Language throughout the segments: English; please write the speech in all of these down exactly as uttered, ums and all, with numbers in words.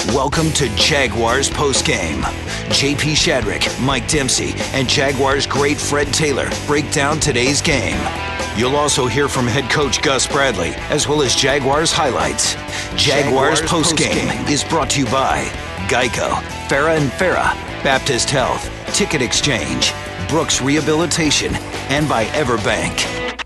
Welcome to Jaguars Postgame. J P Shadrick, Mike Dempsey, and Jaguars great Fred Taylor break down today's game. You'll also hear from head coach Gus Bradley, as well as Jaguars highlights. Jaguars, Jaguars Postgame Post is brought to you by Geico, Farah and Farah, Baptist Health, Ticket Exchange, Brooks Rehabilitation, and by Everbank.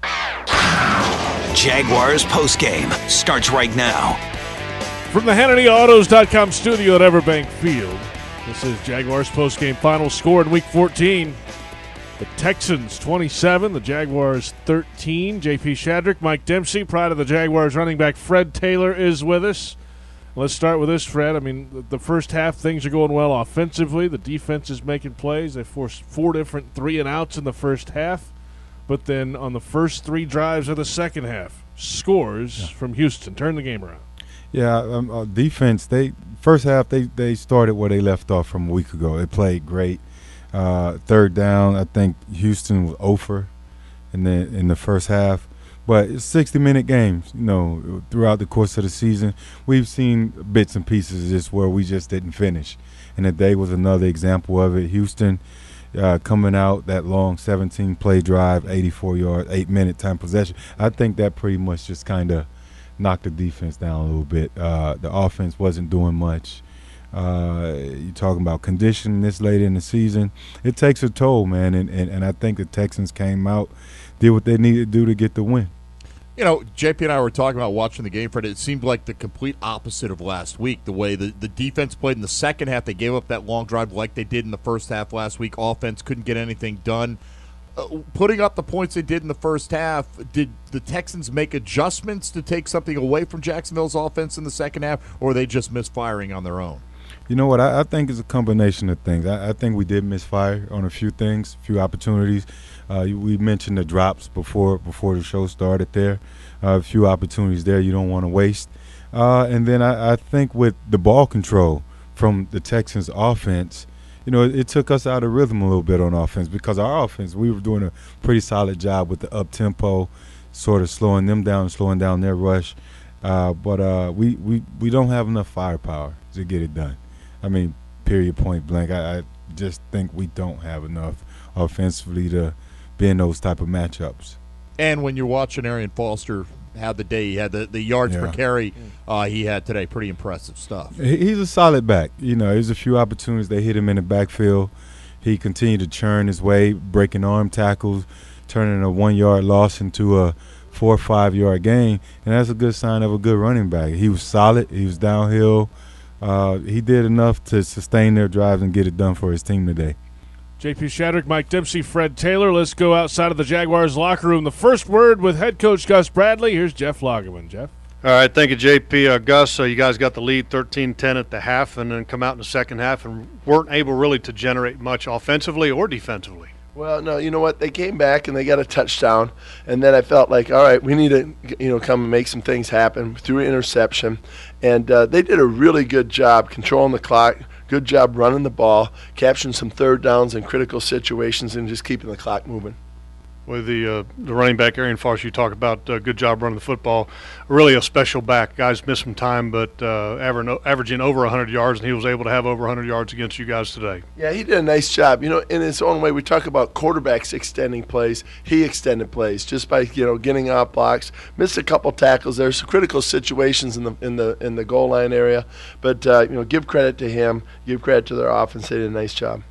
Jaguars Postgame starts right now. From the Hannity Autos dot com studio at Everbank Field, this is Jaguars postgame final score in Week fourteen. The Texans twenty-seven, the Jaguars thirteen. J P Shadrick, Mike Dempsey, pride of the Jaguars running back Fred Taylor is with us. Let's start with this, Fred. I mean, the first half, things are going well offensively. The defense is making plays. They forced four different three and outs in the first half. But then on the first three drives of the second half, scores yeah. from Houston. Turn the game around. Yeah, um, uh, defense, they first half they, they started where they left off from a week ago. They played great. Uh, third down, I think Houston was over in the, in the first half. But it's sixty-minute games, you know, throughout the course of the season. We've seen bits and pieces of this where we just didn't finish. And today was another example of it. Houston uh, coming out, that long seventeen-play drive, eighty-four yard, eight-minute time possession. I think that pretty much just kind of knocked the defense down a little bit. Uh, the offense wasn't doing much. Uh, you're talking about conditioning this late in the season. It takes a toll, man, and, and, and I think the Texans came out, did what they needed to do to get the win. You know, J P and I were talking about watching the game, Fred. It seemed like the complete opposite of last week, the way the, the defense played in the second half. They gave up that long drive like they did in the first half last week. Offense couldn't get anything done. Uh, putting up the points they did in the first half, did the Texans make adjustments to take something away from Jacksonville's offense in the second half, or were they just misfiring on their own? You know what? I, I think it's a combination of things. I, I think we did misfire on a few things, a few opportunities. Uh, we mentioned the drops before before the show started there. Uh, a few opportunities there you don't want to waste. Uh, and then I, I think with the ball control from the Texans offense, you know, it, it took us out of rhythm a little bit on offense because our offense, we were doing a pretty solid job with the up-tempo, sort of slowing them down, slowing down their rush. Uh, but uh, we, we, we don't have enough firepower to get it done. I mean, period, point blank. I, I just think we don't have enough offensively to be in those type of matchups. And when you're watching Arian Foster have the day he had, the, the yards yeah. per carry uh, he had today, pretty impressive stuff. He's a solid back. You know, there's a few opportunities they hit him in the backfield. He continued to churn his way, breaking arm tackles, turning a one-yard loss into a four or five-yard gain, and that's a good sign of a good running back. He was solid. He was downhill. Uh, he did enough to sustain their drives and get it done for his team today. J P Shadrick, Mike Dempsey, Fred Taylor. Let's go outside of the Jaguars locker room. The first word with head coach Gus Bradley. Here's Jeff Lagerman. Jeff? All right, thank you, J P. Uh, Gus, uh, you guys got the lead thirteen ten at the half and then come out in the second half and weren't able really to generate much offensively or defensively. Well, no, you know what? They came back and they got a touchdown, and then I felt like, all right, we need to, you know, come and make some things happen through interception, and uh, they did a really good job controlling the clock. Good job running the ball, capturing some third downs in critical situations, and just keeping the clock moving. With the uh, the running back, Arian Foster, you talk about uh, good job running the football. Really a special back. Guys missed some time, but uh, averaging, averaging over one hundred yards, and he was able to have over one hundred yards against you guys today. Yeah, he did a nice job. You know, in his own way, we talk about quarterbacks extending plays. He extended plays just by, you know, getting out blocks. Missed a couple tackles there, some critical situations in the in the in the goal line area. But uh, you know, give credit to him. Give credit to their offense. They did a nice job.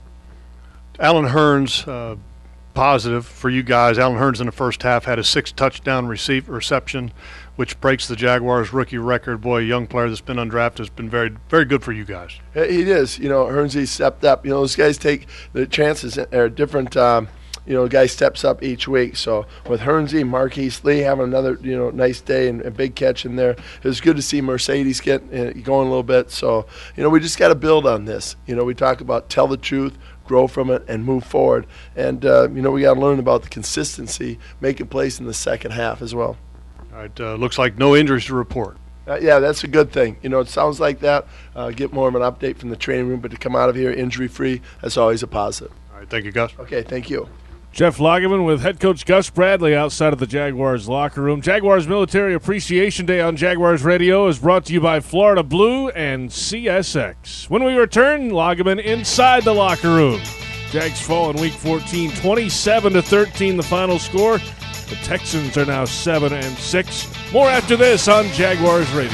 Allen Hurns. Uh, Positive for you guys. Allen Hurns in the first half had a six touchdown receive reception, which breaks the Jaguars rookie record. Boy, a young player that's been undrafted has been very, very good for you guys. He is. You know, Hurnsy stepped up. You know, those guys take the chances. Are different. Um, you know, guy steps up each week. So with Hurnsy, Marquise Lee having another, you know, nice day and a big catch in there. It was good to see Mercedes get uh, going a little bit. So, you know, we just got to build on this. You know, we talk about tell the truth, grow from it, and move forward. And, uh, you know, we got to learn about the consistency, making plays in the second half as well. All right, uh, looks like no injuries to report. Uh, yeah, that's a good thing. You know, it sounds like that. Uh, get more of an update from the training room, but to come out of here injury-free, that's always a positive. All right, thank you, Gus. Okay, thank you. Jeff Lageman with head coach Gus Bradley outside of the Jaguars locker room. Jaguars Military Appreciation Day on Jaguars Radio is brought to you by Florida Blue and C S X. When we return, Lageman inside the locker room. Jags fall in Week fourteen, twenty-seven to thirteen, the final score. The Texans are now seven and six. More after this on Jaguars Radio.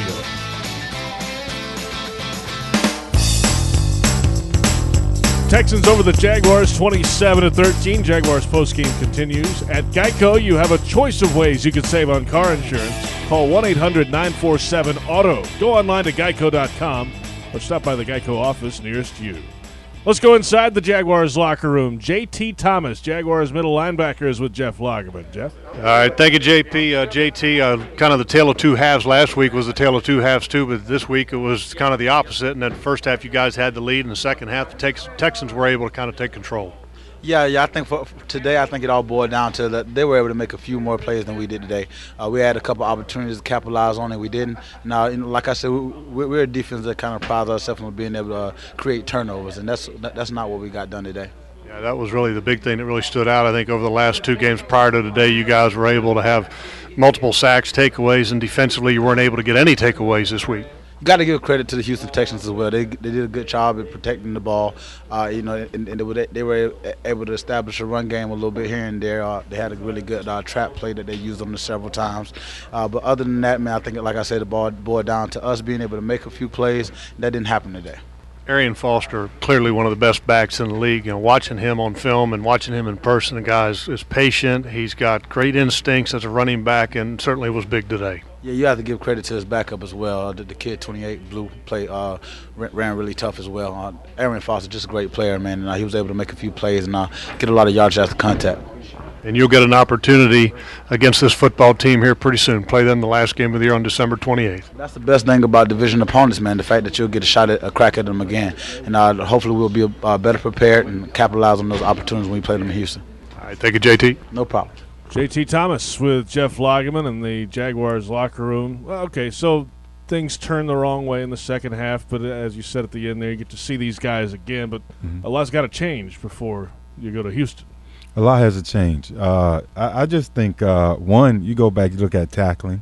Texans over the Jaguars, twenty-seven to thirteen. Jaguars postgame continues. At Geico, you have a choice of ways you can save on car insurance. Call one eight hundred nine four seven auto. Go online to geico dot com or stop by the Geico office nearest you. Let's go inside the Jaguars locker room. J T Thomas, Jaguars middle linebacker, is with Jeff Lageman. Jeff? All right, thank you, J P. Uh, J T, uh, kind of the tale of two halves. Last week was the tale of two halves, too, but this week it was kind of the opposite. In that first half, you guys had the lead. In the second half, the Tex- Texans were able to kind of take control. Yeah, yeah. I think for, for today, I think it all boiled down to that they were able to make a few more plays than we did today. Uh, we had a couple opportunities to capitalize on it, we didn't. Now, you know, like I said, we, we're a defense that kind of prides ourselves on being able to uh, create turnovers, and that's that's not what we got done today. Yeah, that was really the big thing that really stood out. I think over the last two games prior to today, you guys were able to have multiple sacks, takeaways, and defensively, you weren't able to get any takeaways this week. Got to give credit to the Houston Texans as well. They they did a good job at protecting the ball. Uh, you know, and, and they, were, they were able to establish a run game a little bit here and there. Uh, they had a really good uh, trap play that they used on them several times. Uh, but other than that, man, I think, like I said, the ball boiled down to us being able to make a few plays. That didn't happen today. Arian Foster, clearly one of the best backs in the league. You know, watching him on film and watching him in person, the guy is, is patient. He's got great instincts as a running back, and certainly was big today. Yeah, you have to give credit to his backup as well. Uh, the, the kid, twenty-eight, blue, play uh, ran, ran really tough as well. Uh, Arian Foster, just a great player, man, and uh, he was able to make a few plays and uh, get a lot of yards after contact. And you'll get an opportunity against this football team here pretty soon. Play them the last game of the year on December twenty-eighth. That's the best thing about division opponents, man, the fact that you'll get a shot at a crack at them again. And uh, hopefully we'll be uh, better prepared and capitalize on those opportunities when we play them in Houston. All right, thank you, J T. No problem. J T Thomas with Jeff Lageman in the Jaguars locker room. Well, okay, so things turned the wrong way in the second half, but as you said at the end there, you get to see these guys again, but mm-hmm. a lot's got to change before you go to Houston. A lot has to change. Uh, I, I just think, uh, one, you go back, you look at tackling.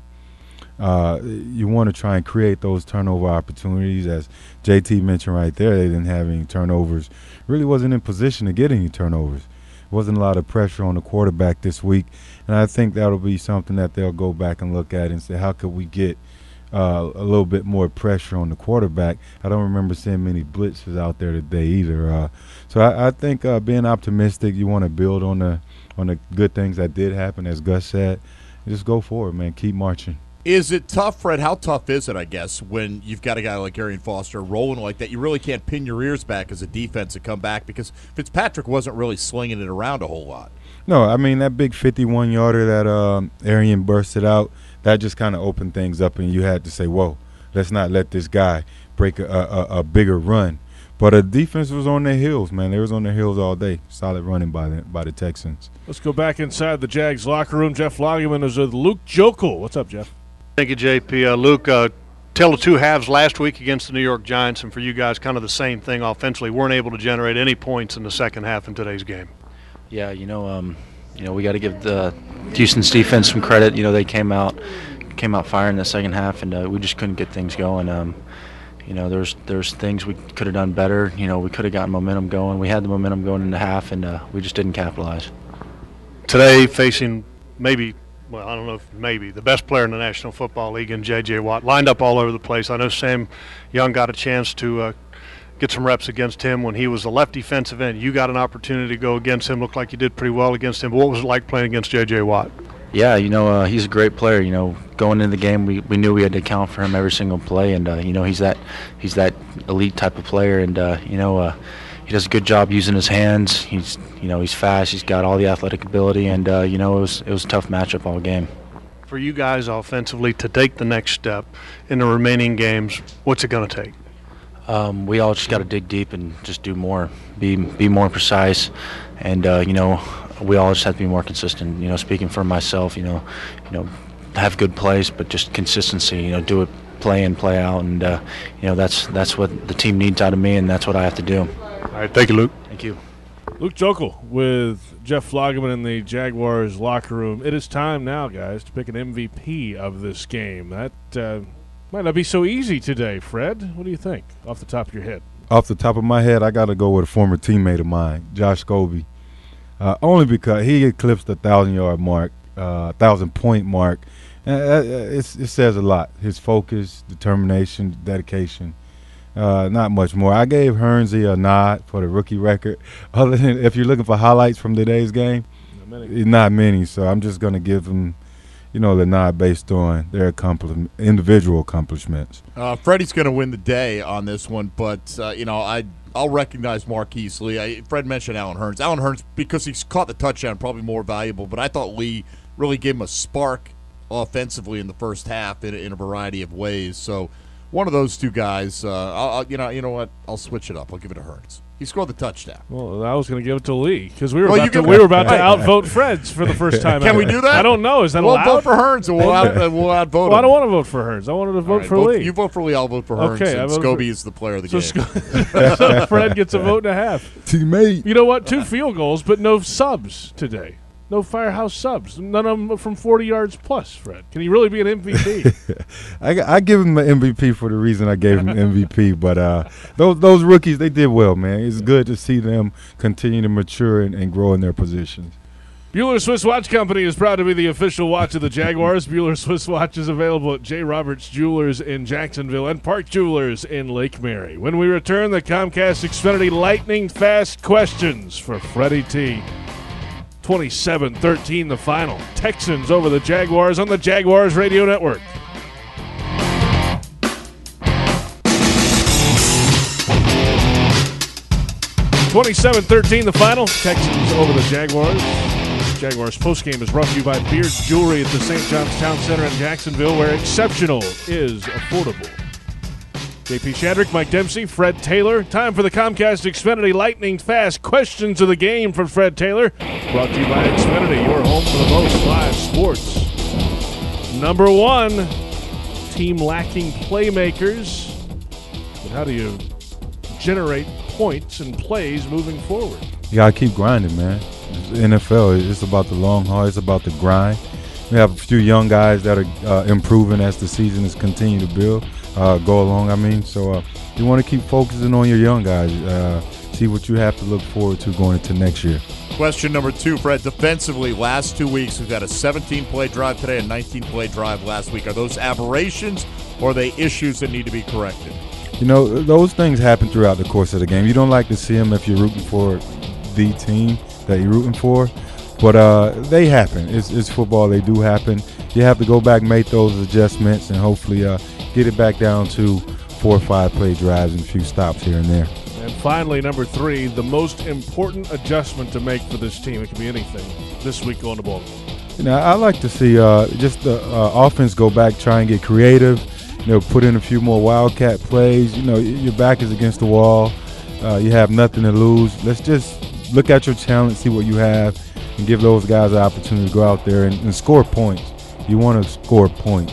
Uh, you want to try and create those turnover opportunities. As J T mentioned right there, they didn't have any turnovers. Really wasn't in position to get any turnovers. Wasn't a lot of pressure on the quarterback this week. And I think that'll be something that they'll go back and look at and say, how could we get uh, a little bit more pressure on the quarterback? I don't remember seeing many blitzes out there today either. Uh, so I, I think uh, being optimistic, you want to build on the on the good things that did happen, as Gus said. Just go forward, man. Keep marching. Is it tough, Fred? How tough is it, I guess, when you've got a guy like Arian Foster rolling like that? You really can't pin your ears back as a defense and come back because Fitzpatrick wasn't really slinging it around a whole lot. No, I mean, that big fifty-one-yarder that um, Arian bursted out, that just kind of opened things up, and you had to say, whoa, let's not let this guy break a, a, a bigger run. But the defense was on their heels, man. They was on their heels all day. Solid running by the, by the Texans. Let's go back inside the Jags locker room. Jeff Lageman is with Luke Jokel. What's up, Jeff? Thank you, J P. Uh, Luke, uh, tell the two halves last week against the New York Giants, and for you guys, kind of the same thing offensively. Weren't able to generate any points in the second half in today's game. Yeah, you know, um, you know, we got to give the Houston's defense some credit. You know, they came out, came out firing in the second half, and uh, we just couldn't get things going. Um, you know, there's there's things we could have done better. You know, we could have gotten momentum going. We had the momentum going into half, and uh, we just didn't capitalize. Today, facing maybe. Well, I don't know if maybe the best player in the National Football League in J J. Watt, lined up all over the place. I know Sam Young got a chance to uh, get some reps against him when he was a left defensive end. You got an opportunity to go against him. Looked like you did pretty well against him. But what was it like playing against J J. Watt? Yeah, you know, uh, he's a great player. You know, going into the game, we, we knew we had to account for him every single play, and uh, you know, he's that he's that elite type of player, and uh, you know. Uh, He does a good job using his hands. He's, you know, he's fast. He's got all the athletic ability, and uh, you know, it was it was a tough matchup all game. For you guys offensively to take the next step in the remaining games, what's it going to take? Um, we all just got to dig deep and just do more, be be more precise, and uh, you know, we all just have to be more consistent. You know, speaking for myself, you know, you know, have good plays, but just consistency. You know, do it play in, play out, and uh, you know, that's that's what the team needs out of me, and that's what I have to do. All right, thank you, Luke. Thank you. Luke Jokel with Jeff Floggeman in the Jaguars locker room. It is time now, guys, to pick an M V P of this game. That uh, might not be so easy today, Fred. What do you think, off the top of your head? Off the top of my head, I got to go with a former teammate of mine, Josh Scobie, uh, only because he eclipsed the thousand-yard mark, uh, thousand-point mark. Uh, it's, it says a lot. His focus, determination, dedication. Uh, not much more. I gave Hernsey a nod for the rookie record. Other than if you're looking for highlights from today's game, not many. Not many. So I'm just going to give them, you know, the nod based on their accompli- individual accomplishments. Uh, Freddie's going to win the day on this one, but uh, you know, I I'll recognize Marquise Lee. I, Fred mentioned Allen Hurns. Allen Hurns, because he's caught the touchdown, probably more valuable. But I thought Lee really gave him a spark offensively in the first half in, in a variety of ways. So. One of those two guys, uh, I'll, I'll, you know, you know what? I'll switch it up. I'll give it to Hurns. He scored the touchdown. Well, I was going to give it to Lee because we were well, about, to, can, we were about to outvote Fred's for the first time. Can ever. we do that? I don't know. Is that we'll allowed? We'll vote for Hurns and we'll, out, uh, we'll outvote well, him. I don't want to vote for Hurns. I wanted to vote right, for vote, Lee. You vote for Lee. I'll vote for Hurns. Okay, and Scobie for, is the player of the so game. Sc- so Fred gets a vote and a half. Teammate. You know what? Two field goals, but no subs today. No Firehouse subs. None of them from forty yards plus, Fred. Can he really be an M V P? I, I give him the M V P for the reason I gave him M V P. But uh, those those rookies, they did well, man. It's good to see them continue to mature and, and grow in their positions. Bueller Swiss Watch Company is proud to be the official watch of the Jaguars. Bueller Swiss Watch is available at J. Roberts Jewelers in Jacksonville and Park Jewelers in Lake Mary. When we return, the Comcast Xfinity lightning fast questions for Freddie T. twenty-seven thirteen the final. Texans over the Jaguars on the Jaguars Radio Network. twenty-seven thirteen the final. Texans over the Jaguars. Jaguars postgame is brought to you by Beard's Jewelry at the Saint John's Town Center in Jacksonville, where exceptional is affordable. J P Shadrick, Mike Dempsey, Fred Taylor. Time for the Comcast Xfinity Lightning Fast Questions of the Game from Fred Taylor. Brought to you by Xfinity, your home for the most live sports. Number one, team lacking playmakers. But how do you generate points and plays moving forward? You got to keep grinding, man. It's N F L, it's about the long haul. It's about the grind. We have a few young guys that are uh, improving as the season is continuing to build. Uh, go along, I mean. So uh, you want to keep focusing on your young guys. Uh, see what you have to look forward to going into next year. Question number two, Fred. Defensively, last two weeks, we've got a seventeen-play drive today, a nineteen-play drive last week. Are those aberrations or are they issues that need to be corrected? You know, those things happen throughout the course of the game. You don't like to see them if you're rooting for the team that you're rooting for. But uh, they happen. It's, it's football. They do happen. You have to go back, make those adjustments, and hopefully uh, get it back down to four or five play drives and a few stops here and there. And finally, number three, the most important adjustment to make for this team. It could be anything this week going to Baltimore. You know, I like to see uh, just the uh, offense go back, try and get creative. You know, put in a few more wildcat plays. You know, your back is against the wall. Uh, you have nothing to lose. Let's just look at your talent, see what you have, and give those guys an opportunity to go out there and, and score points. You want to score points.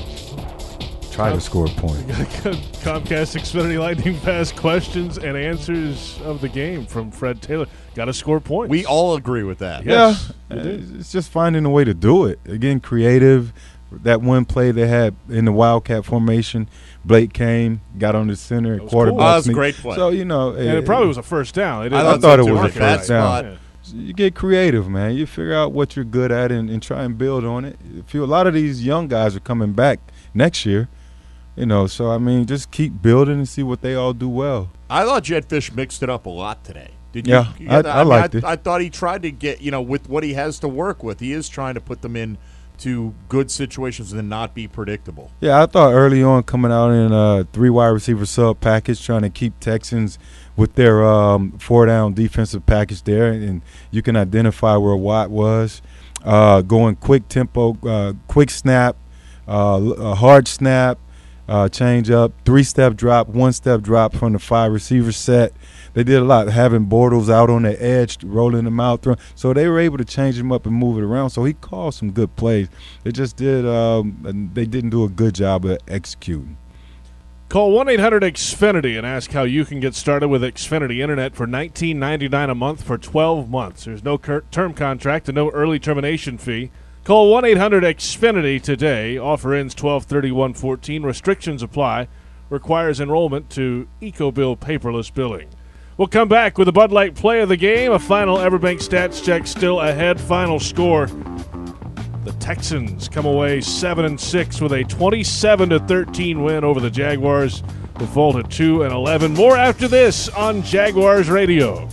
Try to score points. Comcast Xfinity Lightning Fast questions and answers of the game from Fred Taylor. Got to score points. We all agree with that. Yes, yeah, it's just finding a way to do it. Again, creative. That one play they had in the Wildcat formation, Blake came, got on the center, quarterback. Cool. Oh, that was a sneak. great play. So, you know. And it, it probably was a first down. It I, I I thought it was a mark that first down. Yeah. So you get creative, man. You figure out what you're good at and, and try and build on it. If you, a lot of these young guys are coming back next year, you know. So, I mean, just keep building and see what they all do well. I thought Jedd Fisch mixed it up a lot today. Did you? Yeah, you I, I, I liked I, it. I thought he tried to get, you know, with what he has to work with, he is trying to put them in to good situations and not be predictable. Yeah, I thought early on coming out in a three wide receiver sub package, trying to keep Texans with their um, four down defensive package there, and you can identify where Watt was. Uh, going quick tempo, uh, quick snap, uh, a hard snap, uh, change up, three step drop, one step drop from the five receiver set. They did a lot, having Bortles out on the edge, rolling them out. Throwing. So they were able to change him up and move it around. So he called some good plays. They just did um, – they didn't do a good job of executing. Call one eight hundred X Finity and ask how you can get started with Xfinity Internet for nineteen ninety-nine a month for twelve months. There's no cur- term contract and no early termination fee. Call one eight hundred X Finity today. Offer ends twelve thirty-one fourteen. Restrictions apply. Requires enrollment to EcoBill paperless billing. We'll come back with the Bud Light play of the game. A final Everbank stats check still ahead. Final score. The Texans come away seven and six with a twenty-seven to thirteen win over the Jaguars. The vault at two and eleven. More after this on Jaguars Radio.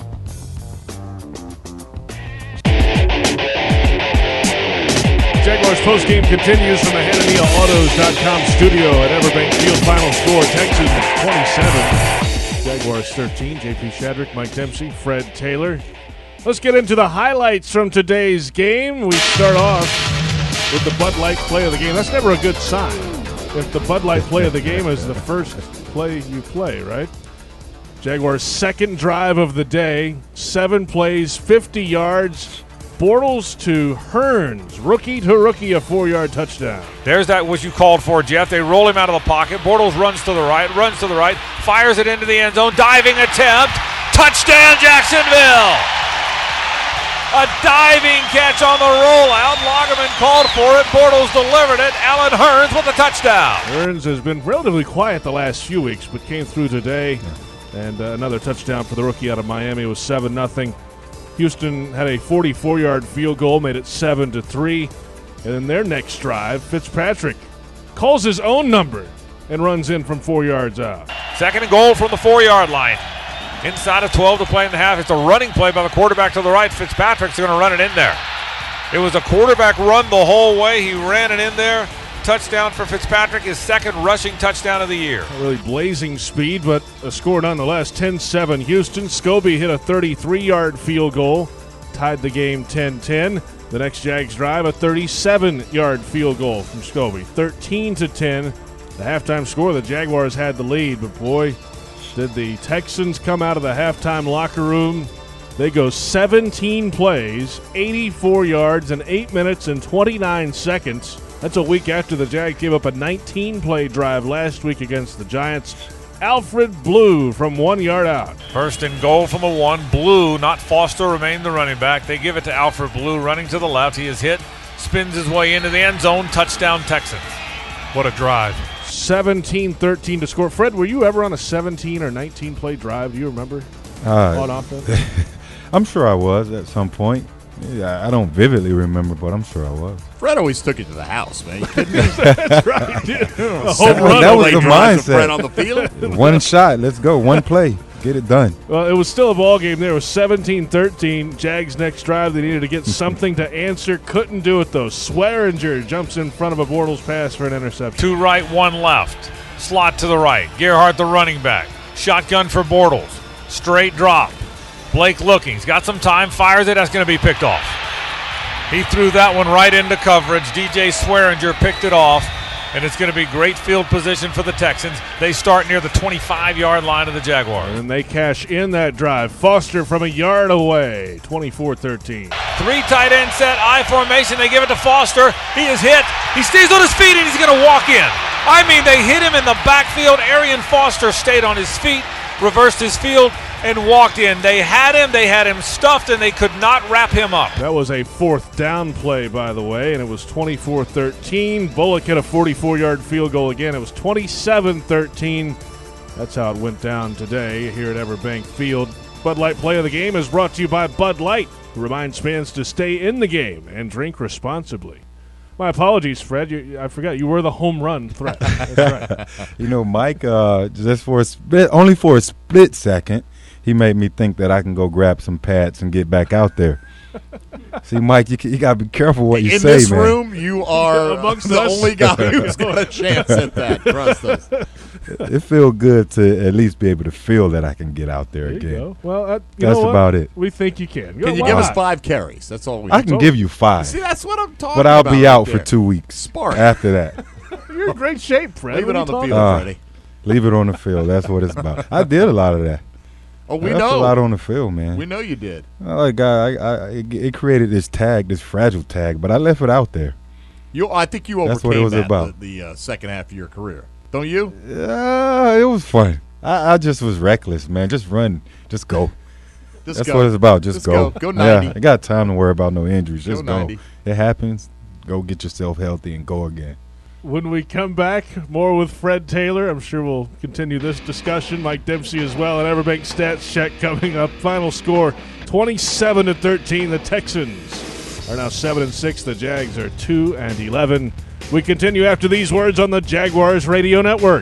Jaguars postgame continues from the Hanania Autos dot com studio at Everbank Field. Final score, Texans twenty-seven, Jaguars thirteen. J P Shadrick, Mike Dempsey, Fred Taylor. Let's get into the highlights from today's game. We start off with the Bud Light play of the game. That's never a good sign if the Bud Light play of the game is the first play you play, right? Jaguars' second drive of the day, seven plays, fifty yards. Bortles to Hearns, rookie to rookie, a four-yard touchdown. There's that what you called for, Jeff. They roll him out of the pocket. Bortles runs to the right, runs to the right, fires it into the end zone, diving attempt, touchdown Jacksonville! A diving catch on the rollout. Lagerman called for it. Bortles delivered it. Allen Hearns with a touchdown. Hearns has been relatively quiet the last few weeks, but came through today. And uh, another touchdown for the rookie out of Miami. It was seven nothing. Houston had a forty-four-yard field goal, made it seven to three. And in their next drive, Fitzpatrick calls his own number and runs in from four yards out. Second and goal from the four-yard line. Inside of twelve to play in the half. It's a running play by the quarterback to the right. Fitzpatrick's going to run it in there. It was a quarterback run the whole way. He ran it in there. Touchdown for Fitzpatrick, his second rushing touchdown of the year. Not really blazing speed, but a score nonetheless. ten seven Houston. Scobie hit a thirty-three-yard field goal, tied the game ten ten. The next Jags drive, a thirty-seven-yard field goal from Scobie. thirteen to ten. The halftime score, the Jaguars had the lead, but boy, did the Texans come out of the halftime locker room. They go seventeen plays, eighty-four yards, in eight minutes and twenty-nine seconds. That's a week after the Jags gave up a nineteen-play drive last week against the Giants. Alfred Blue from one yard out. First and goal from the one. Blue, not Foster, remained the running back. They give it to Alfred Blue, running to the left. He is hit, spins his way into the end zone. Touchdown, Texans. What a drive. seventeen thirteen to score. Fred, were you ever on a seventeen or nineteen-play drive? Do you remember? Uh, on offense? I'm sure I was at some point. Yeah, I don't vividly remember, but I'm sure I was. Fred always took it to the house, man. That's right. Yeah. A home That, run. that was the drives with Fred mindset. on the field. One shot, let's go. One play, get it done. Well, it was still a ball game there. It was seventeen thirteen. Jags next drive. They needed to get something to answer. Couldn't do it, though. Swearinger jumps in front of a Bortles pass for an interception. Two right, one left. Slot to the right. Gerhardt, the running back. Shotgun for Bortles. Straight drop. Blake looking. He's got some time. Fires it. That's going to be picked off. He threw that one right into coverage. D J Swearinger picked it off, and it's going to be great field position for the Texans. They start near the twenty-five-yard line of the Jaguars. And they cash in that drive. Foster from a yard away, twenty-four thirteen. Three tight end set, I formation. They give it to Foster. He is hit. He stays on his feet, and he's going to walk in. I mean, they hit him in the backfield. Arian Foster stayed on his feet, reversed his field, and walked in. They had him, they had him stuffed, and they could not wrap him up. That was a fourth down play, by the way, and it was twenty-four thirteen. Bullock hit a forty-four-yard field goal again. It was twenty-seven thirteen. That's how it went down today here at Everbank Field. Bud Light play of the game is brought to you by Bud Light, who reminds fans to stay in the game and drink responsibly. My apologies, Fred. You, I forgot you were the home run threat. That's right. You know, Mike, uh, just for a split, only for a split second, he made me think that I can go grab some pads and get back out there. See, Mike, you, you got to be careful what you In say, this man. room, you are Amongst the us. only guy who's got a chance at that. Trust us. It feels good to at least be able to feel that I can get out there, There you again. go. Well, uh, you That's know what? about it. We think you can. Can you Why give us not? five carries? That's all we I can give you five, See, that's what I'm talking but I'll about be right out there. for two weeks Spark. after that. You're in great shape, Fred. Leave What it are on you the talking field, about? Uh, Freddie. Leave it on the field. That's what it's about. I did a lot of that. Oh, we That's know. a lot on the field, man. We know you did. Oh, like, I, I, I, it it created this tag, this fragile tag, but I left it out there. You, I think you overcame That's what it was that about. the, the uh, second half of your career. Don't you? Uh, it was fun. I, I just was reckless, man. Just run. Just go. Just That's go. what it's about. Just, Just go. go. Go ninety. Yeah, I got time to worry about no injuries. Just Go go. ninety. It happens. Go get yourself healthy and go again. When we come back, more with Fred Taylor. I'm sure we'll continue this discussion. Mike Dempsey as well. And Everbank Stats Check coming up. Final score, twenty-seven to thirteen. The Texans are now seven and six. The Jags are two and eleven. We continue after these words on the Jaguars Radio Network.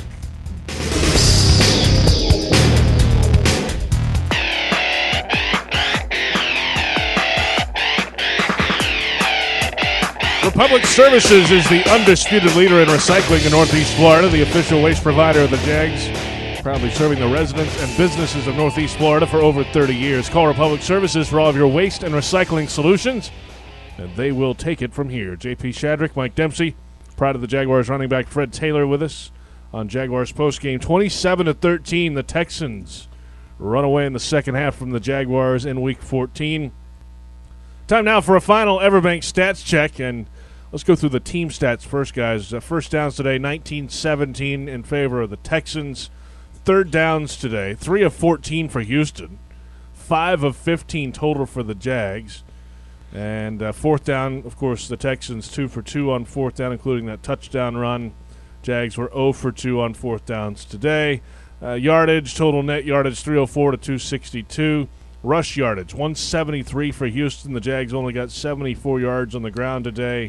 Republic Services is the undisputed leader in recycling in Northeast Florida, the official waste provider of the Jags, proudly serving the residents and businesses of Northeast Florida for over thirty years. Call Republic Services for all of your waste and recycling solutions, and they will take it from here. J P Shadrick, Mike Dempsey, proud of the Jaguars running back Fred Taylor with us on Jaguars postgame. twenty-seven to thirteen, the Texans run away in the second half from the Jaguars in Week fourteen. Time now for a final Everbank Stats Check, and let's go through the team stats first, guys. Uh, first downs today, nineteen seventeen in favor of the Texans. Third downs today, three of fourteen for Houston. five of fifteen total for the Jags. And uh, fourth down, of course, the Texans two for two on fourth down, including that touchdown run. Jags were zero for two on fourth downs today. Uh, yardage, total net yardage, three oh four to two sixty-two. Rush yardage, one seventy-three for Houston. The Jags only got seventy-four yards on the ground today.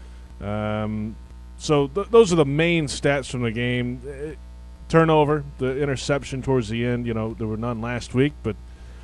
Um, so th- those are the main stats from the game. Uh, turnover, the interception towards the end. You know, there were none last week, but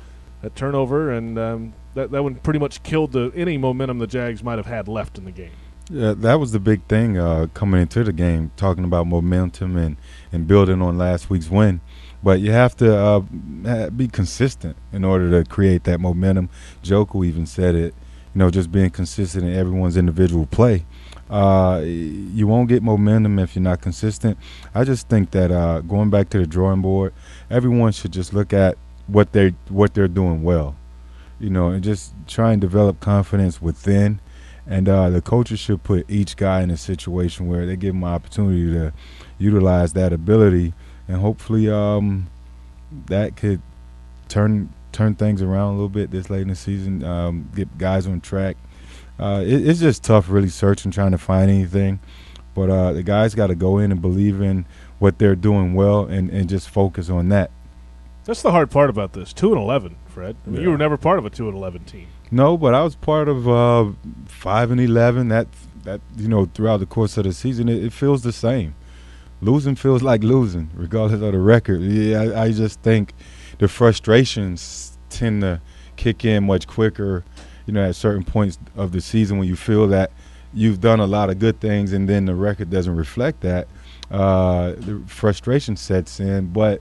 a turnover, and um, that that one pretty much killed the any momentum the Jags might have had left in the game. Yeah, that was the big thing uh, coming into the game, talking about momentum and, and building on last week's win. But you have to uh, be consistent in order to create that momentum. Joko even said it, you know, just being consistent in everyone's individual play. Uh, you won't get momentum if you're not consistent. I just think that uh, going back to the drawing board, everyone should just look at what they what they're doing well, you know, and just try and develop confidence within. And uh, the coaches should put each guy in a situation where they give them an opportunity to utilize that ability, and hopefully um, that could turn turn things around a little bit this late in the season, um, get guys on track. Uh, it, it's just tough really searching, trying to find anything. But uh, the guys got to go in and believe in what they're doing well and, and just focus on that. That's the hard part about this. two and eleven, Fred. I mean, Yeah. you were never part of a two and eleven team. No, but I was part of uh, five and eleven. That that you know, throughout the course of the season, it, it feels the same. Losing feels like losing, regardless of the record. Yeah, I, I just think the frustrations tend to kick in much quicker, you know, at certain points of the season when you feel that you've done a lot of good things and then the record doesn't reflect that. Uh, the frustration sets in, but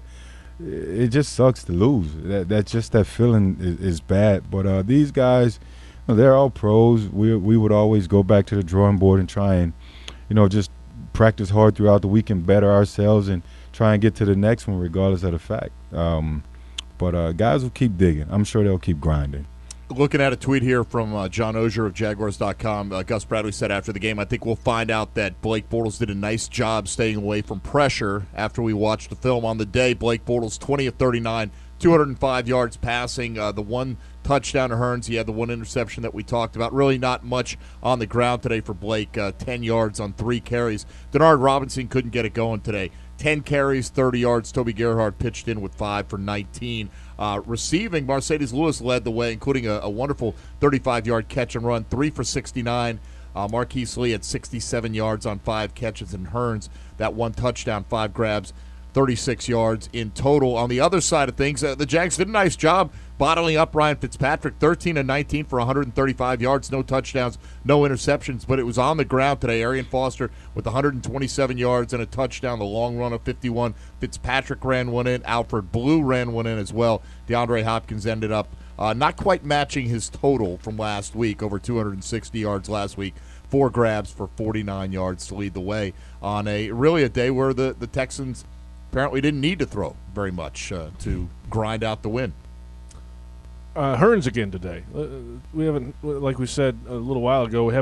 it just sucks to lose. That that's just that feeling is, is bad. But uh, these guys, you know, they're all pros. We we would always go back to the drawing board and try and, you know, just practice hard throughout the week and better ourselves and try and get to the next one regardless of the fact. Um, but uh, guys will keep digging. I'm sure they'll keep grinding. Looking at a tweet here from uh, John Ogier of Jaguars dot com, uh, Gus Bradley said after the game, I think we'll find out that Blake Bortles did a nice job staying away from pressure after we watched the film on the day. Blake Bortles, twenty of thirty-nine, two hundred five yards passing, uh, the one touchdown to Hearns. He had the one interception that we talked about. Really not much on the ground today for Blake, uh, ten yards on three carries. Denard Robinson couldn't get it going today. ten carries, thirty yards. Toby Gerhart pitched in with five for nineteen. Uh, receiving, Mercedes Lewis led the way, including a, a wonderful thirty-five-yard catch and run, three for sixty-nine. Uh, Marquise Lee had sixty-seven yards on five catches, and Hearns, that one touchdown, five grabs, thirty-six yards in total. On the other side of things, uh, the Jags did a nice job bottling up Ryan Fitzpatrick, thirteen of nineteen for one hundred thirty-five yards, no touchdowns, no interceptions, but it was on the ground today. Arian Foster with one hundred twenty-seven yards and a touchdown, the long run of fifty-one. Fitzpatrick ran one in. Alfred Blue ran one in as well. DeAndre Hopkins ended up uh, not quite matching his total from last week, over two hundred sixty yards last week. Four grabs for forty-nine yards to lead the way on a really a day where the, the Texans apparently didn't need to throw very much uh, to grind out the win. Uh, Hearns again today. Uh, we haven't, like we said a little while ago, we haven't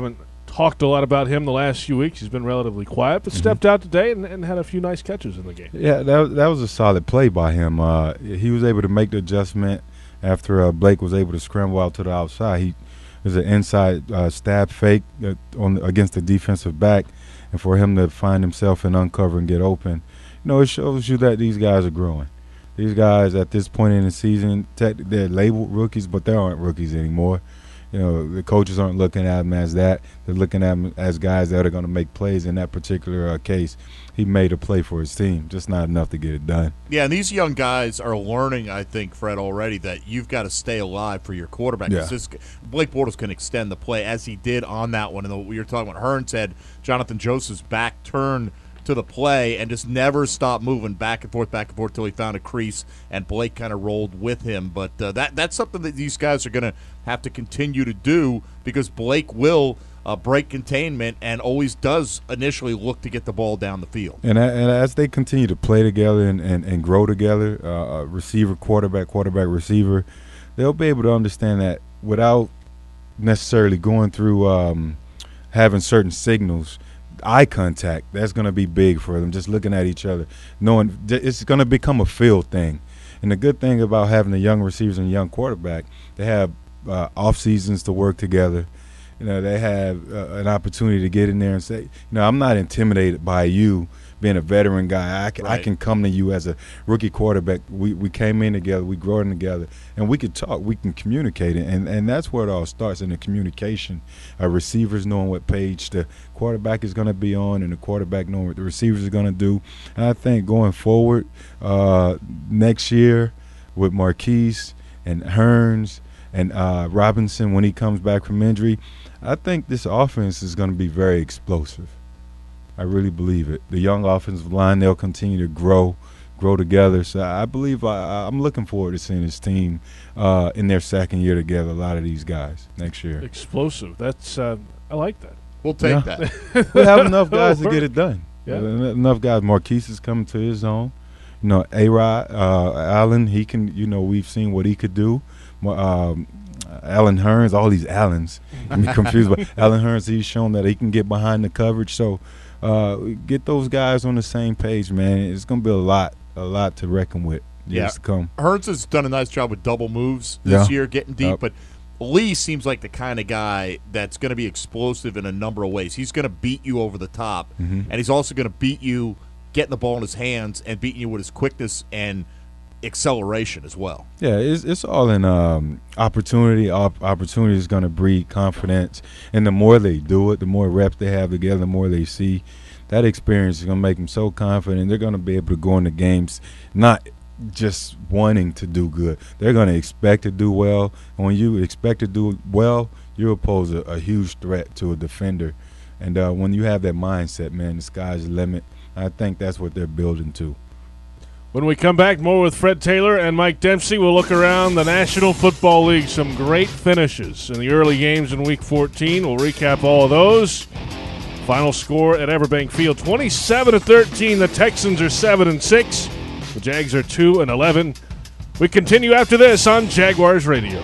talked a lot about him the last few weeks. He's been relatively quiet, but mm-hmm. stepped out today and, and had a few nice catches in the game. Yeah, that, that was a solid play by him. Uh, he was able to make the adjustment after uh, Blake was able to scramble out to the outside. He was an inside uh, stab fake uh, on against the defensive back, and for him to find himself and uncover and get open, you know, it shows you that these guys are growing. These guys at this point in the season, they're labeled rookies, but they aren't rookies anymore. You know, the coaches aren't looking at them as that. They're looking at them as guys that are going to make plays. In that particular uh, case, he made a play for his team, just not enough to get it done. Yeah, and these young guys are learning, I think, Fred, already that you've got to stay alive for your quarterback. Yeah. This, Blake Bortles can extend the play, as he did on that one. And we were talking about Hearns had Jonathan Joseph's back turn to the play and just never stopped moving back and forth, back and forth till he found a crease, and Blake kind of rolled with him. But uh, that that's something that these guys are going to have to continue to do, because Blake will uh, break containment and always does initially look to get the ball down the field. And, and as they continue to play together and, and, and grow together, uh, receiver, quarterback, quarterback, receiver, they'll be able to understand that without necessarily going through um, having certain signals. Eye contact, that's going to be big for them, just looking at each other, knowing it's going to become a feel thing. And the good thing about having the young receivers and young quarterback, they have uh, off seasons to work together. You know, they have uh, an opportunity to get in there and say, you know, I'm not intimidated by you being a veteran guy. I can, right. I can come to you as a rookie quarterback. We we came in together, we growing together, and we could talk, we can communicate it. And, and that's where it all starts, in the communication. Uh, receivers knowing what page the quarterback is going to be on, and the quarterback knowing what the receivers are going to do. And I think going forward uh, next year with Marquise and Hearns and uh, Robinson when he comes back from injury, I think this offense is going to be very explosive. I really believe it. The young offensive line, they'll continue to grow, grow together. So I believe I, I'm looking forward to seeing this team uh, in their second year together, a lot of these guys next year. Explosive. That's uh, I like that. We'll take yeah. that. We have enough guys to get it done. Yeah. Uh, enough guys. Marquise is coming to his own. You know, A-Rod, uh, Allen, he can, you know, we've seen what he could do. Um, Allen Hearns, all these Allens. I'm confused, but Allen Hearns, he's shown that he can get behind the coverage. So uh, get those guys on the same page, man. It's going to be a lot, a lot to reckon with years yeah. to come. Hearns has done a nice job with double moves this yeah. year, getting deep, yep. but Lee seems like the kind of guy that's going to be explosive in a number of ways. He's going to beat you over the top, mm-hmm. and he's also going to beat you getting the ball in his hands and beating you with his quickness and acceleration as well. Yeah, it's it's all in um, opportunity. Op- opportunity is going to breed confidence, and the more they do it, the more reps they have together, the more they see. That experience is going to make them so confident. They're going to be able to go into games not just wanting to do good. They're going to expect to do well, and when you expect to do well, you pose a, a huge threat to a defender. And uh, when you have that mindset, man, the sky's the limit. I think that's what they're building to. When we come back, more with Fred Taylor and Mike Dempsey. We'll look around the National Football League. Some great finishes in the early games in Week fourteen. We'll recap all of those. Final score at Everbank Field, twenty-seven to thirteen. The Texans are seven and six. The Jags are two and eleven. We continue after this on Jaguars Radio.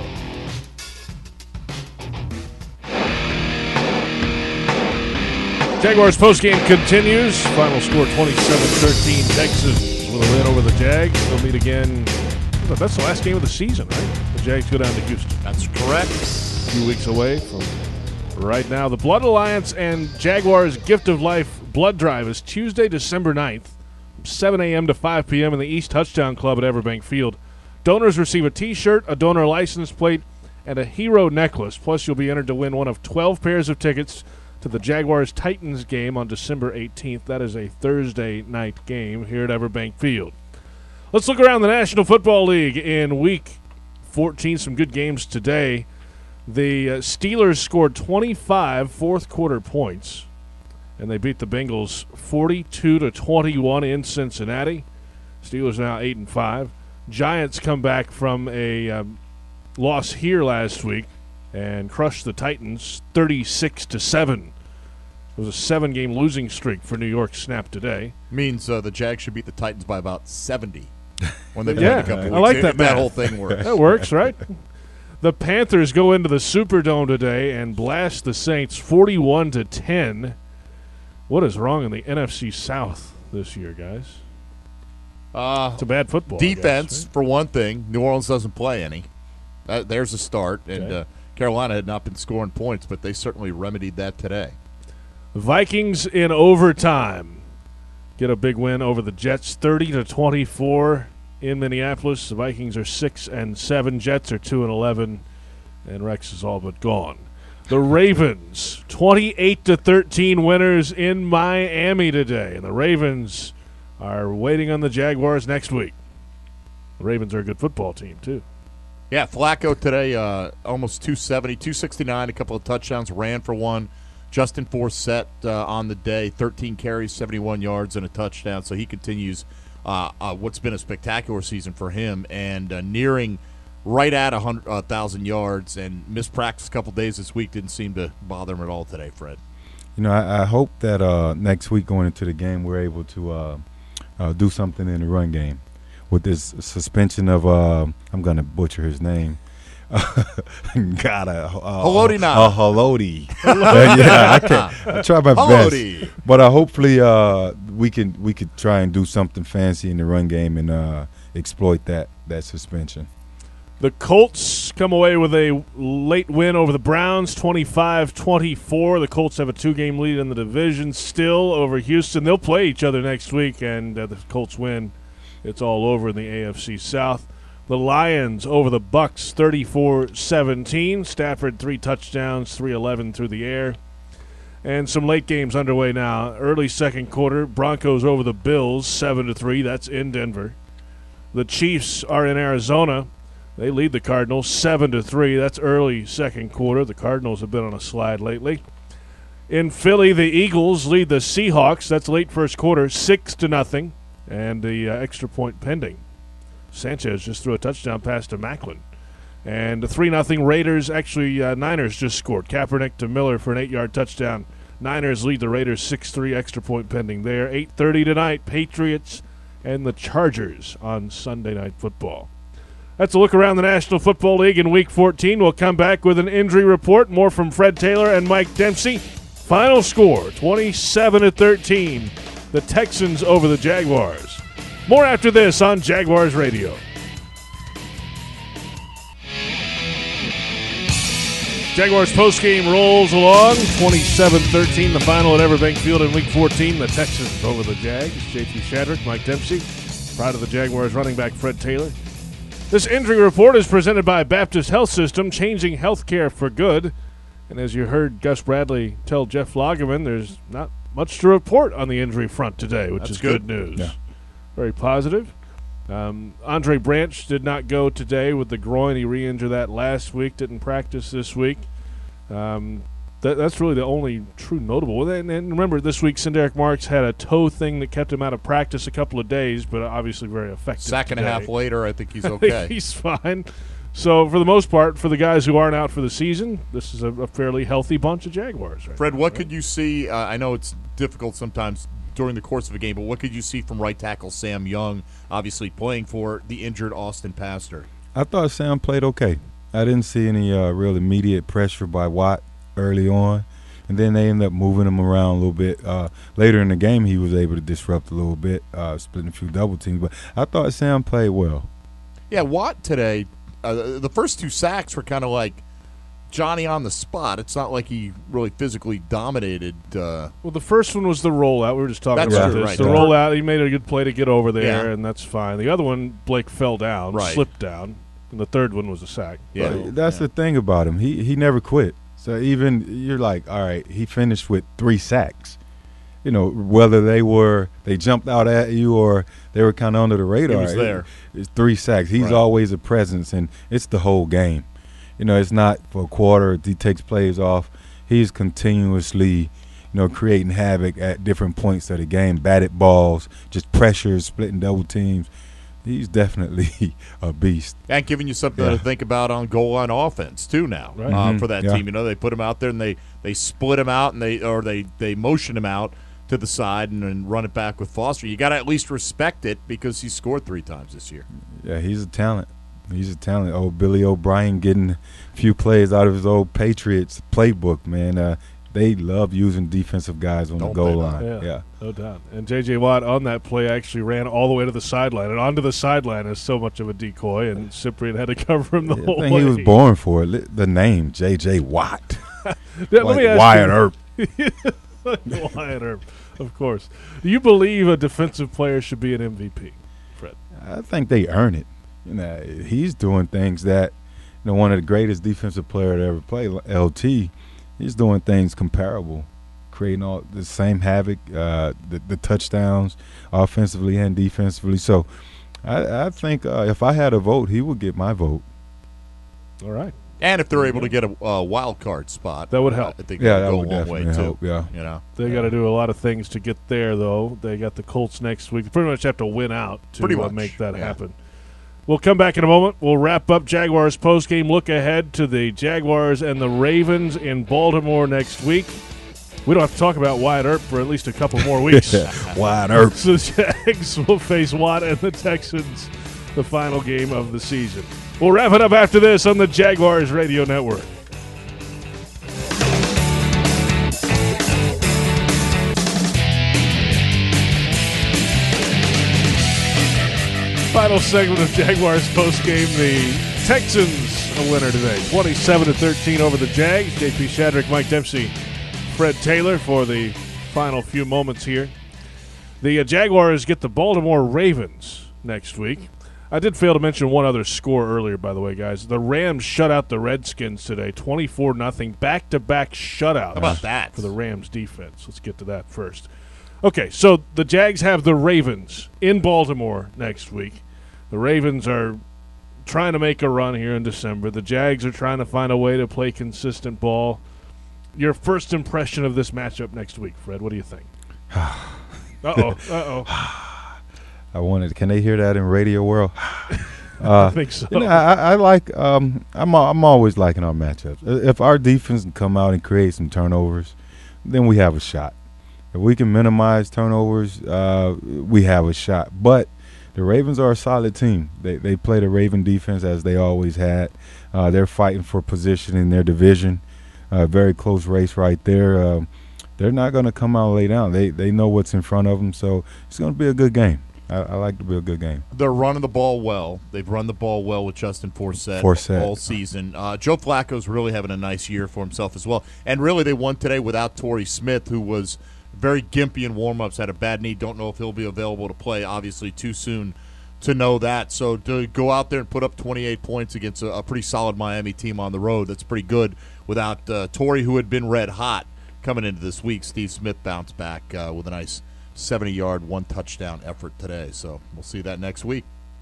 Jaguars postgame continues. Final score twenty-seven thirteen. Texans with a win over the Jags. They'll meet again. That's the last game of the season, right? The Jags go down to Houston. That's correct. A few weeks away from right now. The Blood Alliance and Jaguars Gift of Life Blood Drive is Tuesday, December ninth, seven a.m. to five p.m. in the East Touchdown Club at Everbank Field. Donors receive a T-shirt, a donor license plate, and a hero necklace. Plus, you'll be entered to win one of twelve pairs of tickets to the Jaguars-Titans game on December eighteenth. That is a Thursday night game here at Everbank Field. Let's look around the National Football League in Week fourteen. Some good games today. The uh, Steelers scored twenty-five fourth-quarter points, and they beat the Bengals forty-two to twenty-one in Cincinnati. Steelers now eight and five. Giants come back from a um, loss here last week and crushed the Titans thirty-six to seven. It was a seven-game losing streak for New York snapped today. Means uh, the Jags should beat the Titans by about seventy when they play yeah, a couple I weeks. like If that that math. whole thing works. That works, right? The Panthers go into the Superdome today and blast the Saints forty-one to ten. What is wrong in the N F C South this year, guys? Uh, it's a bad football. Defense, guess, right? for one thing. New Orleans doesn't play any. Uh, there's a start. And okay. uh, Carolina had not been scoring points, but they certainly remedied that today. Vikings in overtime get a big win over the Jets, thirty to twenty-four in Minneapolis. The Vikings are six and seven. Jets are two and eleven, and Rex is all but gone. The Ravens, twenty-eight to thirteen winners in Miami today, and the Ravens are waiting on the Jaguars next week. The Ravens are a good football team too. Yeah, Flacco today, uh, almost two seventy, two sixty-nine, a couple of touchdowns, ran for one. Justin Forsett uh, on the day, thirteen carries, seventy-one yards, and a touchdown. So he continues uh, uh, what's been a spectacular season for him, and uh, nearing right at one thousand yards, and missed practice a couple days this week. Didn't seem to bother him at all today, Fred. You know, I, I hope that uh, next week going into the game we're able to uh, uh, do something in the run game. With this suspension of, uh, I'm going to butcher his name. God, uh, uh, Haloti now. Uh, Haloti. uh, yeah, I can't. I try my Haloti. best. But uh, hopefully uh, we can we could try and do something fancy in the run game and uh, exploit that that suspension. The Colts come away with a late win over the Browns, twenty-five twenty-four. The Colts have a two-game lead in the division still over Houston. They'll play each other next week, and uh, the Colts win. It's all over in the A F C South. The Lions over the Bucks, thirty-four seventeen. Stafford, three touchdowns, three eleven through the air. And some late games underway now. Early second quarter, Broncos over the Bills, seven to three. That's in Denver. The Chiefs are in Arizona. They lead the Cardinals, seven to three. That's early second quarter. The Cardinals have been on a slide lately. In Philly, the Eagles lead the Seahawks. That's late first quarter, six to nothing. And the uh, extra point pending. Sanchez just threw a touchdown pass to Macklin. And the three nothing Raiders, actually uh, Niners just scored. Kaepernick to Miller for an eight-yard touchdown. Niners lead the Raiders six three, extra point pending there. eight thirty tonight, Patriots and the Chargers on Sunday Night Football. That's a look around the National Football League in Week fourteen. We'll come back with an injury report. More from Fred Taylor and Mike Dempsey. Final score, twenty-seven to thirteen. The Texans over the Jaguars. More after this on Jaguars Radio. Jaguars postgame rolls along. twenty-seven thirteen, the final at Everbank Field in Week fourteen. The Texans over the Jags. J P Shadrick, Mike Dempsey. Proud of the Jaguars running back Fred Taylor. This injury report is presented by Baptist Health System, changing healthcare for good. And as you heard Gus Bradley tell Jeff Lagerman, there's not much to report on the injury front today, which That's is good, good news. Yeah. Very positive. Um, Andre Branch did not go today with the groin. He re-injured that last week, didn't practice this week. Um, that, that's really the only true notable. And, and remember, this week, Sinderick Marks had a toe thing that kept him out of practice a couple of days, but obviously very effective Sack and a today. half later, I think he's I okay. think he's fine. So, for the most part, for the guys who aren't out for the season, this is a, a fairly healthy bunch of Jaguars. Right Fred, now, what right? could you see? Uh, I know it's difficult sometimes during the course of a game, but what could you see from right tackle Sam Young, obviously playing for the injured Austin Pastor? I thought Sam played okay. I didn't see any uh, real immediate pressure by Watt early on. And then they ended up moving him around a little bit. Uh, later in the game, he was able to disrupt a little bit, uh, splitting a few double teams. But I thought Sam played well. Yeah, Watt today, uh, the first two sacks were kind of like Johnny on the spot. It's not like he really physically dominated. Uh, Well, the first one was the rollout. We were just talking That's about true, this. right. The Yeah. rollout, he made a good play to get over there, Yeah. and that's fine. The other one, Blake fell down, Right. slipped down, and the third one was a sack. Yeah. So, But that's yeah. the thing about him. He he never quit. So even you're like, all right, he finished with three sacks. You know, whether they were they jumped out at you or they were kind of under the radar. was there. It- it's three sacks. He's Right. always a presence, and it's the whole game. You know, it's not for a quarter. He takes plays off. He's continuously, you know, creating havoc at different points of the game. Batted balls, just pressures, splitting double teams. He's definitely a beast. and giving you something Yeah. to think about on goal line offense too now Right. uh, Mhm. for that Yeah. team. You know, they put him out there and they, they split him out and they or they they motion him out to the side and, and run it back with Foster. You got to at least respect it because he scored three times this year. Yeah, he's a talent. He's a talent. Oh, Billy O'Brien getting a few plays out of his old Patriots playbook, man. Uh, they love using defensive guys on Don't the goal they? line. Yeah, Yeah. no doubt. And J J. Watt on that play actually ran all the way to the sideline, and onto the sideline is so much of a decoy, and Cyprian had to cover him the I whole think way. he was born for it. Li- The name, J J. Watt. Yeah, like let me ask Wyatt you- Earp. Wyatt Earp, of course. Do you believe a defensive player should be an M V P, Fred? I think they earn it. You know, he's doing things that, you know, one of the greatest defensive players to ever play, L T, he's doing things comparable, creating all the same havoc, uh, the, the touchdowns, offensively and defensively. So, I, I think uh, if I had a vote, he would get my vote. All right. And if they're able to get a uh, wild card spot, That would help. I think Yeah, that that would would go a long way definitely too. help, yeah. You know, They got to do a lot of things to get there, though. They got the Colts next week. They pretty much have to win out to Pretty uh, much, make that yeah. happen. We'll come back in a moment. We'll wrap up Jaguars postgame look ahead to the Jaguars and the Ravens in Baltimore next week. We don't have to talk about Wyatt Earp for at least a couple more weeks. Wyatt Earp. So the Jags will face Watt and the Texans, the final game of the season. We'll wrap it up after this on the Jaguars Radio Network. Final segment of Jaguars postgame. The Texans a winner today, twenty-seven to thirteen over the Jags. J P Shadrick, Mike Dempsey, Fred Taylor for the final few moments here. The uh, Jaguars get the Baltimore Ravens next week. I did fail to mention one other score earlier, by the way, guys. The Rams shut out the Redskins today, twenty-four nothing, back-to-back shutouts. How about that? For the Rams defense. Let's get to that first. Okay, so the Jags have the Ravens in Baltimore next week. The Ravens are trying to make a run here in December. The Jags are trying to find a way to play consistent ball. Your first impression of this matchup next week, Fred, what do you think? Uh-oh, uh-oh. I wanted. Can they hear that in radio world? I Uh, think so. you know, I, I like. Um, I'm. al- I'm always liking our matchups. I- If our defense can come out and create some turnovers, then we have a shot. If we can minimize turnovers, uh, we have a shot. But the Ravens are a solid team. They they play the Raven defense as they always had. Uh, they're fighting for position in their division. Uh, very close race right there. Um, they're not going to come out and lay down. They they know what's in front of them, so it's going to be a good game. I, I like to be a good game. They're running the ball well. They've run the ball well with Justin Forsett, Forsett. all season. Uh, Joe Flacco's really having a nice year for himself as well. And really, they won today without Torrey Smith, who was very gimpy in warm-ups, had a bad knee. Don't know if he'll be available to play. Obviously, too soon to know that. So to go out there and put up twenty-eight points against a, a pretty solid Miami team on the road, that's pretty good. Without uh, Torrey, who had been red hot coming into this week, Steve Smith bounced back uh, with a nice seventy-yard, one-touchdown effort today. So we'll see that next week.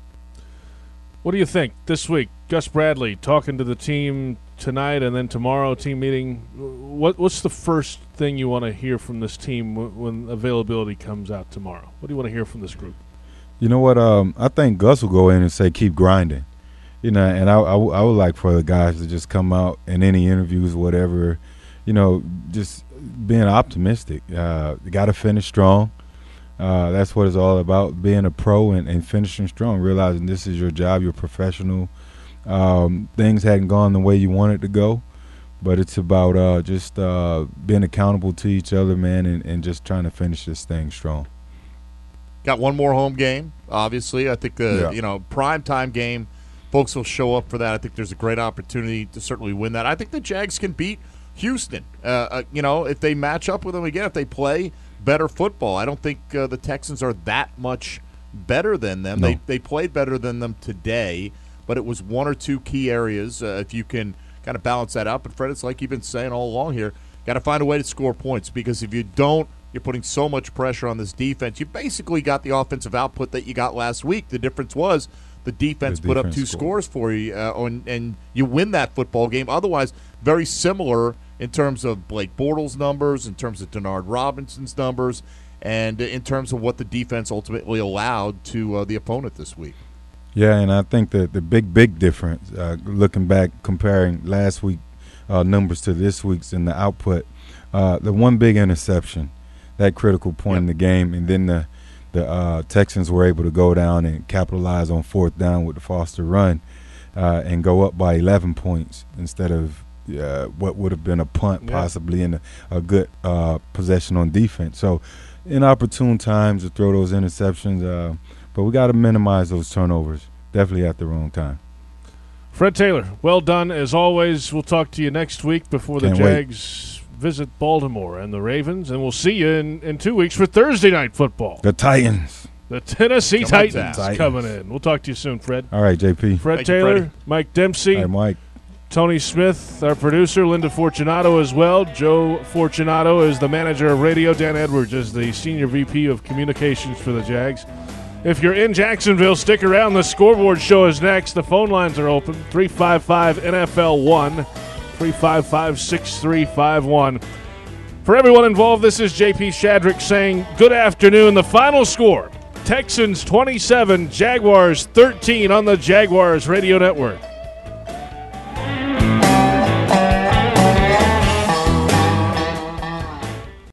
What do you think this week? Gus Bradley talking to the team tonight and then tomorrow, team meeting. What What's the first thing you want to hear from this team w- when availability comes out tomorrow? What do you want to hear from this group? You know what? Um, I think Gus will go in and say, keep grinding. You know, and I, I, w- I would like for the guys to just come out in any interviews, whatever, you know, just being optimistic. Uh, you got to finish strong. Uh, that's what it's all about, being a pro and, and finishing strong, realizing this is your job, you're professional. Um, things hadn't gone the way you wanted to go, but it's about uh, just uh, being accountable to each other, man, and, and just trying to finish this thing strong. Got one more home game, obviously. I think the Yeah. you know prime time game, folks will show up for that. I think there's a great opportunity to certainly win that. I think the Jags can beat Houston. Uh, uh, you know, if they match up with them again, if they play better football. I don't think uh, the Texans are that much better than them. No. They they played better than them today, but it was one or two key areas. Uh, if you can kind of balance that out. But Fred, it's like you've been saying all along here, got to find a way to score points, because if you don't, you're putting so much pressure on this defense. You basically got the offensive output that you got last week. The difference was the defense The put up defense two scored. scores for you, uh, and, and you win that football game. Otherwise, very similar in terms of Blake Bortles' numbers, in terms of Denard Robinson's numbers, and in terms of what the defense ultimately allowed to uh, the opponent this week. Yeah, and I think that the big, big difference, uh, looking back, comparing last week uh, numbers to this week's in the output, uh, the one big interception, that critical point Yep. in the game, and then the the uh, Texans were able to go down and capitalize on fourth down with the Foster run. uh, and go up by eleven points instead of uh, what would have been a punt, Yeah. possibly, and a, a good uh, possession on defense. So, inopportune times to throw those interceptions, uh, but we got to minimize those turnovers. Definitely at the wrong time. Fred Taylor, well done as always. We'll talk to you next week before the Can't wait. Jags visit Baltimore and the Ravens, and we'll see you in, in two weeks for Thursday night football. The Titans. The Tennessee Come on, Titans, Titans. coming in. We'll talk to you soon, Fred. All right, J P. Fred Thank you, Taylor, Freddie. Mike Dempsey, All right, Mike. Tony Smith, our producer, Linda Fortunato as well. Joe Fortunato is the manager of radio. Dan Edwards is the senior V P of communications for the Jags. If you're in Jacksonville, stick around. The scoreboard show is next. The phone lines are open. three five five N F L one, three five five, six three five one. For everyone involved, this is J P Shadrick saying good afternoon. The final score, Texans twenty-seven, Jaguars thirteen on the Jaguars Radio Network.